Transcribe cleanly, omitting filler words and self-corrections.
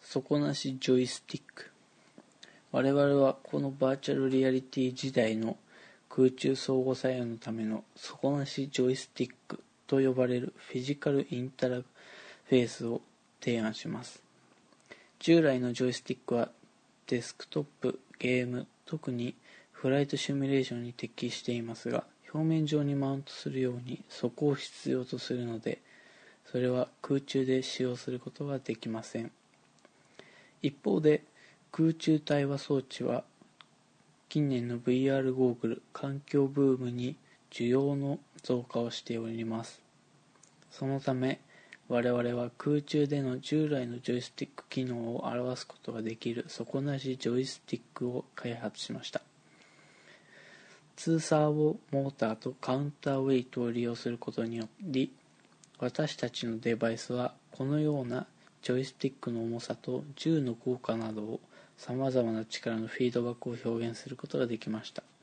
底なしジョイスティック。我々はこのバーチャルリアリティ時代の空中相互作用のための底なしジョイスティックと呼ばれるフィジカルインタラフェースを提案します。従来のジョイスティックはデスクトップ、ゲーム、特にフライトシミュレーションに適していますが、表面上にマウントするように底を必要とするので、それは空中で使用することができません。一方で、空中対話装置は近年の VR ゴーグル環境ブームに需要の増加をしております。そのため我々は空中での従来のジョイスティック機能を表すことができる底なしジョイスティックを開発しました。2サーボモーターとカウンターウェイトを利用することにより、私たちのデバイスはこのようなジョイスティックの重さと銃の効果などを様々な力のフィードバックを表現することができました。